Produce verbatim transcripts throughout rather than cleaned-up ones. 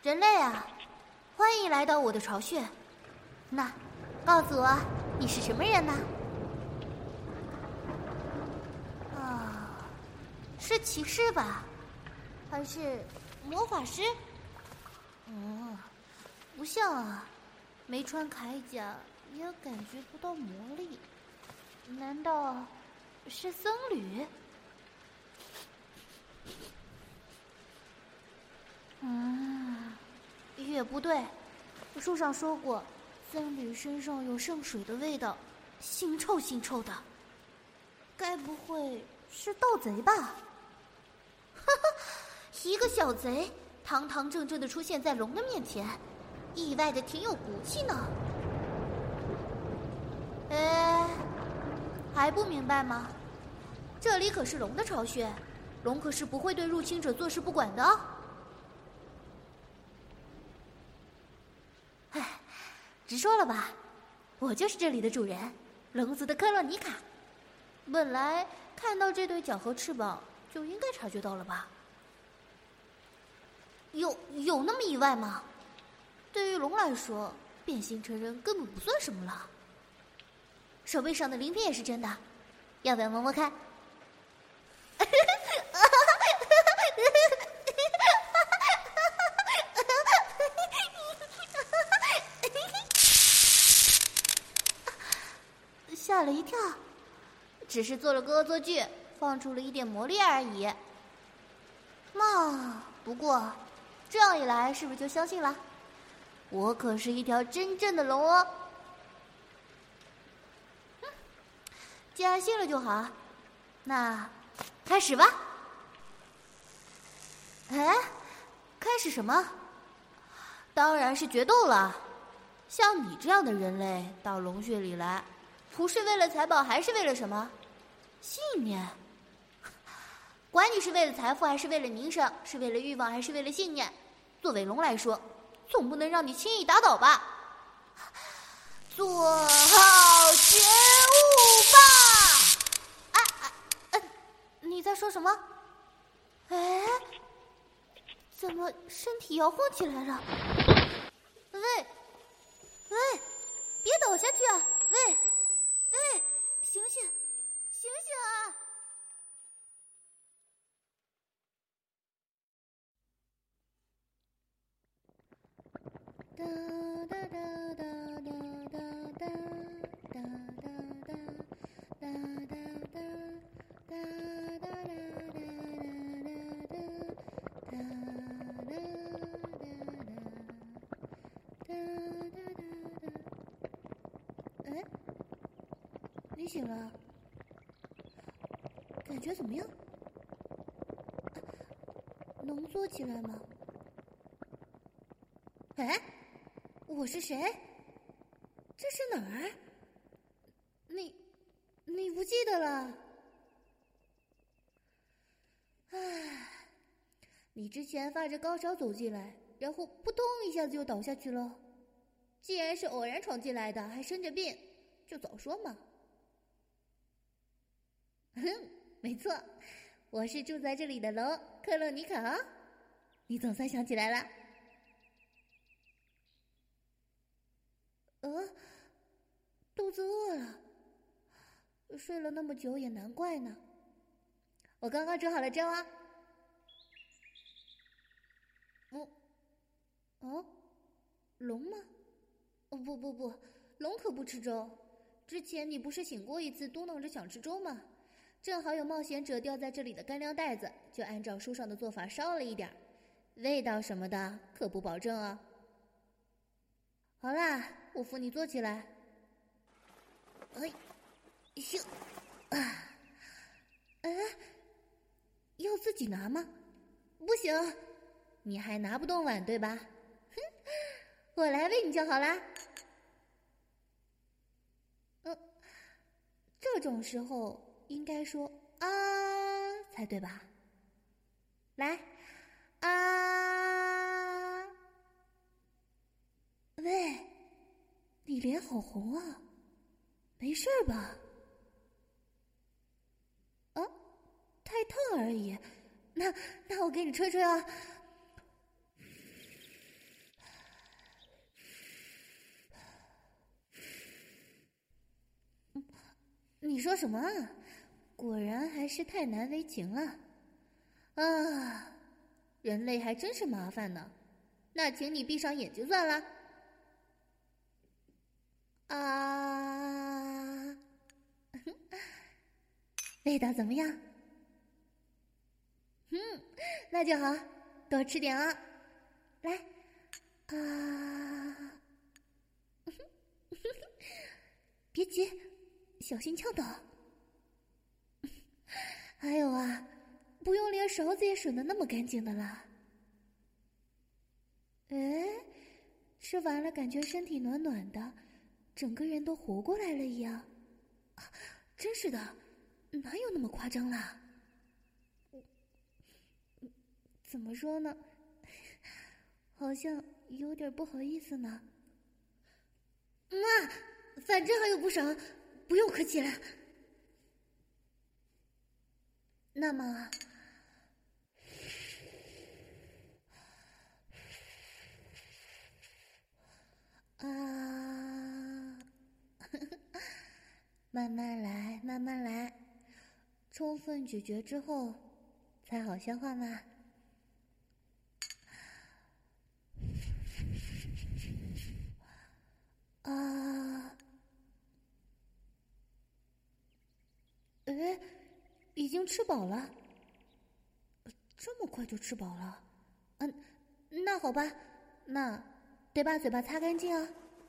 人类啊，欢迎来到我的巢穴。那，告诉我，你是什么人呢？啊，是骑士吧？还是魔法师？嗯，不像啊，没穿铠甲，也感觉不到魔力。难道是僧侣？嗯，也不对，书上说过，僧侣身上有圣水的味道，腥臭腥臭的。该不会是盗贼吧？哈哈，一个小贼，堂堂正正的出现在龙的面前，意外的挺有骨气呢。哎，还不明白吗？这里可是龙的巢穴，龙可是不会对入侵者坐视不管的哦。唉，直说了吧，我就是这里的主人，龙族的克洛尼卡。本来看到这对脚和翅膀就应该察觉到了吧？有有那么意外吗？对于龙来说，变形成人根本不算什么了。手背上的鳞片也是真的，要不要摸摸看？吓了一跳，只是做了个恶作剧，放出了一点魔力而已。嘛，不过这样一来，是不是就相信了？我可是一条真正的龙哦。嗯，既然信了就好，那开始吧。哎，开始什么？当然是决斗了。像你这样的人类到龙穴里来，不是为了财宝，还是为了什么？信念。管你是为了财富，还是为了名声，是为了欲望，还是为了信念，作为龙来说，总不能让你轻易打倒吧？做好觉悟吧！哎哎哎，你在说什么？哎，怎么身体摇晃起来了？喂喂，别倒下去啊！喂喂，醒醒醒醒啊！哒哒哒哒哒哒哒哒哒哒哒哒哒哒哒哒哎，你醒了？感觉怎么样？能坐起来吗？哎，我是谁？这是哪儿？你，你不记得了？唉，你之前发着高烧走进来，然后扑通一下子就倒下去了。既然是偶然闯进来的，还生着病，就早说嘛。哼，没错，我是住在这里的龙克洛尼卡。你总算想起来了。呃，肚子饿了，睡了那么久也难怪呢。我刚刚煮好了粥啊。哦，哦，龙吗？哦，不不不，龙可不吃粥。之前你不是醒过一次，嘟囔着想吃粥吗？正好有冒险者掉在这里的干粮袋子，就按照书上的做法烧了一点，味道什么的可不保证啊。好啦，我扶你坐起来。哎，咻，啊，哎，要自己拿吗？不行，你还拿不动碗对吧？哼，我来喂你就好啦。嗯，这种时候应该说啊才对吧？来，啊！喂，你脸好红啊，没事吧？啊，太烫而已。那那我给你吹吹啊。 你说什么啊？果然还是太难为情了。啊，人类还真是麻烦呢。那请你闭上眼睛算了。啊，味道怎么样？嗯，那就好，多吃点啊。来，啊，别急，小心呛到。还有啊，不用连勺子也吮得那么干净的啦。哎，吃完了感觉身体暖暖的，整个人都活过来了一样。啊，真是的，哪有那么夸张啦？怎么说呢？好像有点不好意思呢。妈，反正还有不少，不用客气了。那么，啊，慢慢来，慢慢来，充分咀嚼之后才好消化嘛。啊，哎，已经吃饱了，这么快就吃饱了？嗯，那好吧，那得把嘴巴擦干净啊。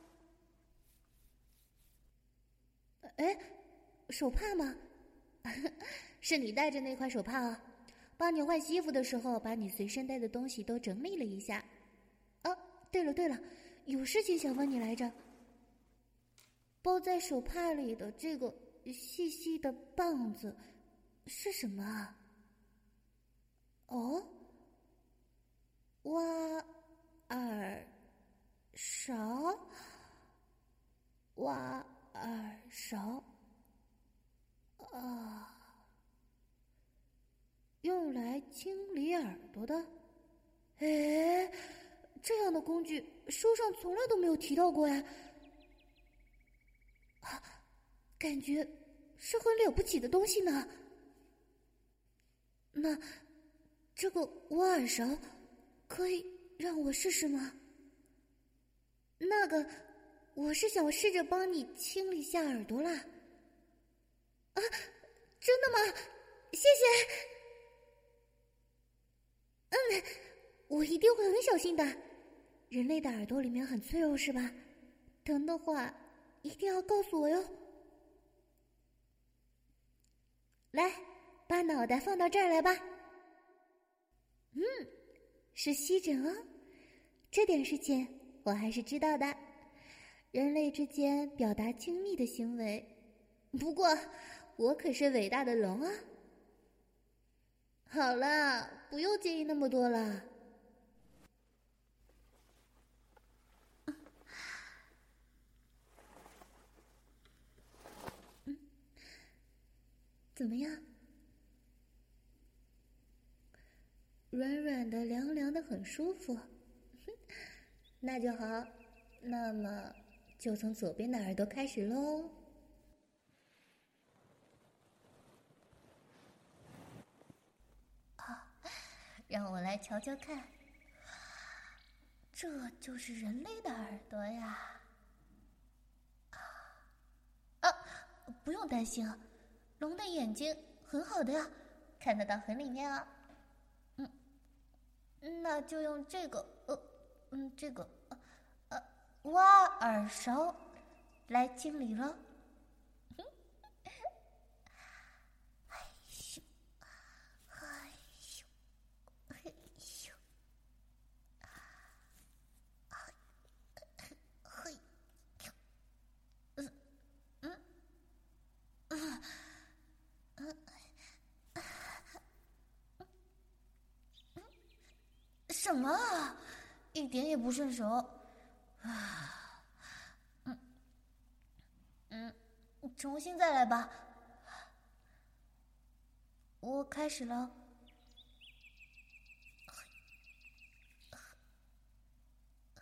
哎，手帕吗？是你带着那块手帕啊，帮你换洗衣服的时候，把你随身带的东西都整理了一下。啊，对了对了，有事情想问你来着。包在手帕里的这个细细的棒子是什么啊？哦，挖耳勺，挖耳勺啊，用来清理耳朵的。哎，这样的工具书上从来都没有提到过呀。啊，感觉是很了不起的东西呢。那这个挖耳勺可以让我试试吗？那个，我是想试着帮你清理下耳朵啦。啊，真的吗？谢谢。嗯，我一定会很小心的。人类的耳朵里面很脆弱是吧？疼的话一定要告诉我哟。来，把脑袋放到这儿来吧。嗯，是吸枕哦，这点事情我还是知道的。人类之间表达亲密的行为，不过我可是伟大的龙啊。好了，不用介意那么多了。嗯，怎么样？软软的，凉凉的，很舒服。那就好，那么就从左边的耳朵开始喽。啊，让我来瞧瞧看，这就是人类的耳朵呀。啊，不用担心，龙的眼睛很好的呀，看得到很里面啊。嗯，那就用这个，呃，嗯，这个，呃，挖耳勺来清理了。哎咻，哎咻，哎咻，嘿，嗯嗯嗯嗯。什么啊？一点也不顺手啊！嗯嗯，重新再来吧。我开始了。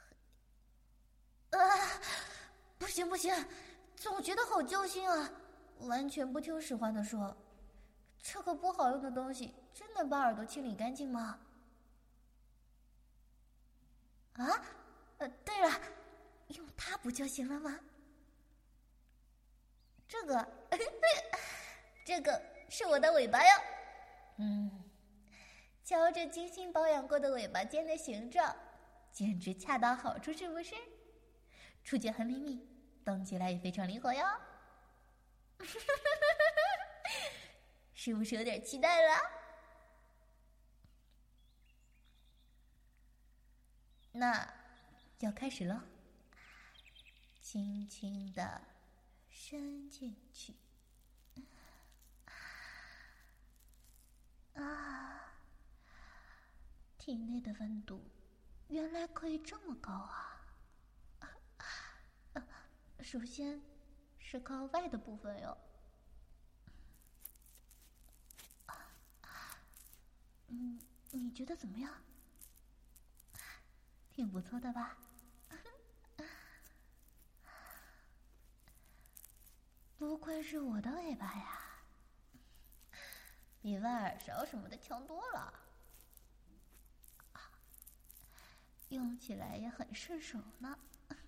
啊！不行不行，总觉得好揪心啊！ 完全不听使唤的说，这个不好用的东西真能把耳朵清理干净吗？啊，呃，对了，用它不就行了吗？这个，这个是我的尾巴哟。嗯，瞧这精心保养过的尾巴尖的形状，简直恰到好处，是不是？触觉很灵敏，动起来也非常灵活哟。是不是有点期待了？那要开始了，轻轻的伸进去。啊，体内的温度原来可以这么高啊！啊，首先是靠外的部分哟。嗯，你觉得怎么样？挺不错的吧？不愧是我的尾巴呀，比挖耳勺什么的强多了，用起来也很顺手呢。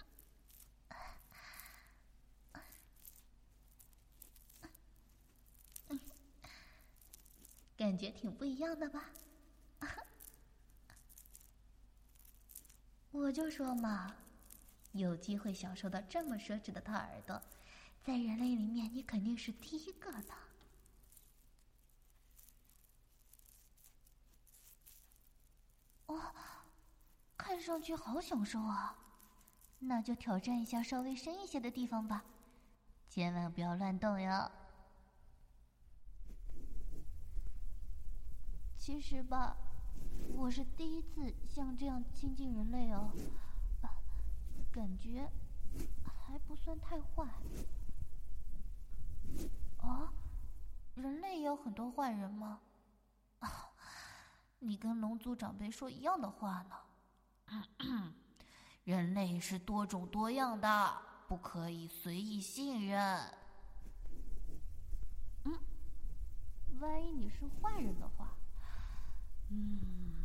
感觉挺不一样的吧？我就说嘛，有机会享受到这么奢侈的掏耳朵，在人类里面你肯定是第一个的。哦，看上去好享受啊！那就挑战一下稍微深一些的地方吧，千万不要乱动哟。其实吧，我是第一次像这样亲近人类哦，啊，感觉还不算太坏。啊，人类也有很多坏人吗？啊，你跟龙族长辈说一样的话呢。咳咳，人类是多种多样的，不可以随意信任。嗯，万一你是坏人的话，嗯，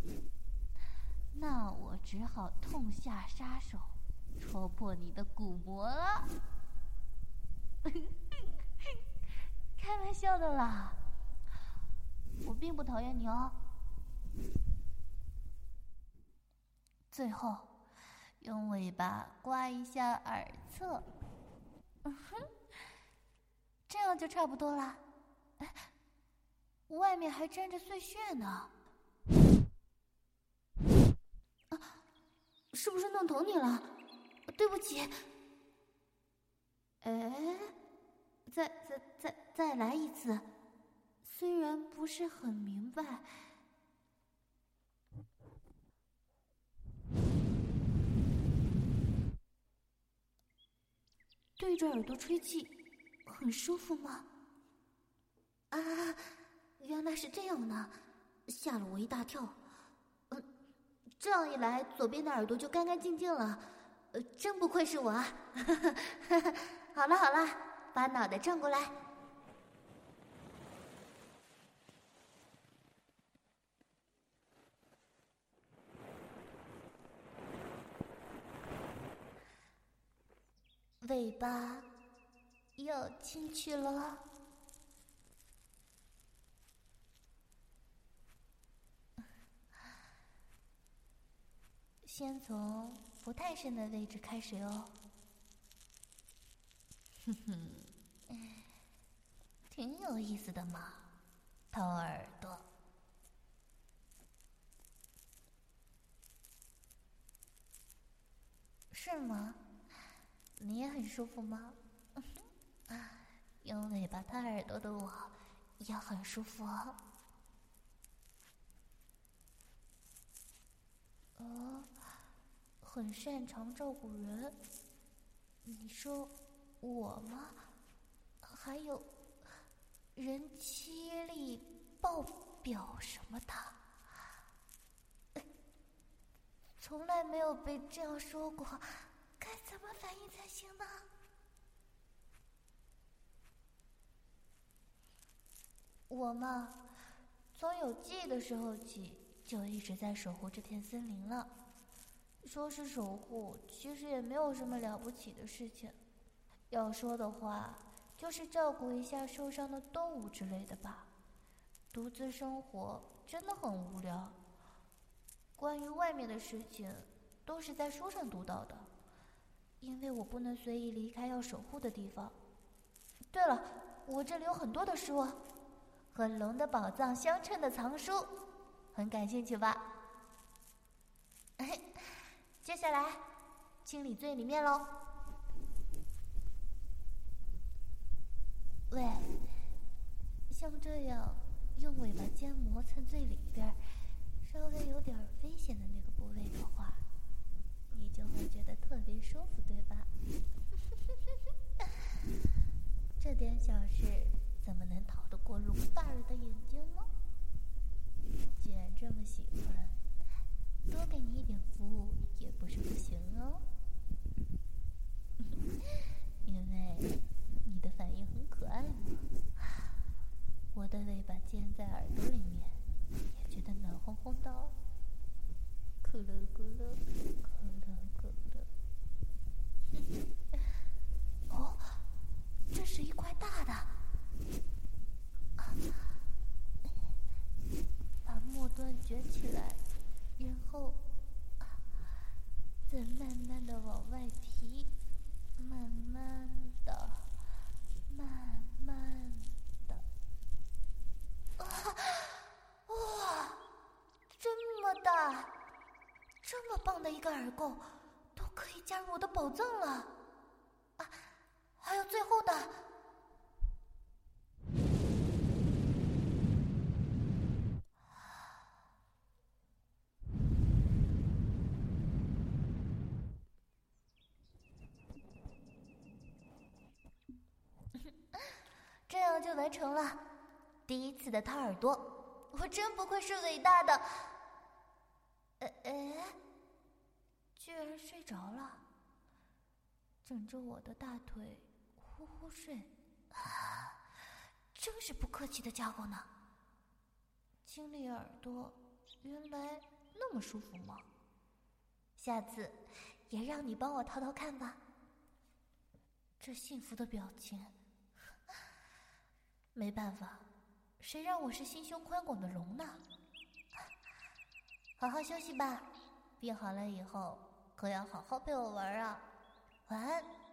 那我只好痛下杀手，戳破你的骨膜了。开玩笑的啦，我并不讨厌你哦。最后，用尾巴刮一下耳侧，嗯哼，这样就差不多啦。哎，外面还沾着碎屑呢。啊，是不是弄疼你了？对不起。哎，再再再再来一次，虽然不是很明白。对着耳朵吹气，很舒服吗？啊，原来是这样呢，吓了我一大跳。嗯，这样一来，左边的耳朵就干干净净了。呃，真不愧是我啊！好了好了，把脑袋转过来。尾巴要进去了。先从不太深的位置开始哦。哼哼，挺有意思的嘛，掏耳朵。是吗？你也很舒服吗？用尾巴掏耳朵的我也很舒服哦。哦，很擅长照顾人。你说我吗？还有人妻力爆表什么的，从来没有被这样说过，该怎么反应才行呢？ 我嘛，从有记忆的时候起，就一直在守护这片森林了。说是守护，其实也没有什么了不起的事情。要说的话，就是照顾一下受伤的动物之类的吧。独自生活真的很无聊。关于外面的事情，都是在书上读到的，因为我不能随意离开要守护的地方。对了，我这里有很多的书，和龙的宝藏相称的藏书，很感兴趣吧？接下来，清理最里面喽。喂，像这样用尾巴尖磨蹭最里边，稍微有点危险的那个部位的话，你就会觉得特别舒服，对吧？这点小事怎么能逃得过龙大人的眼睛呢？既然这么喜欢，多给你一点服务也不是不行哦。因为你的反应很可爱嘛，我的尾巴尖在耳朵里面，也觉得暖烘烘的哦。咕噜咕噜，咕噜咕噜。哦，这是一块大的。把末端卷起来，然后再慢慢的往外提，慢慢的，慢慢的。啊！哇，这么大，这么棒的一个耳垢，都可以加入我的宝藏了。啊，还有最后的。这样就完成了第一次的掏耳朵，我真不愧是伟大的。呃哎，居然睡着了，枕着我的大腿呼呼睡，啊，真是不客气的家伙呢。清理耳朵原来那么舒服吗？下次也让你帮我掏掏看吧。这幸福的表情，没办法，谁让我是心胸宽广的龙呢？好好休息吧，病好了以后可要好好陪我玩啊。晚安。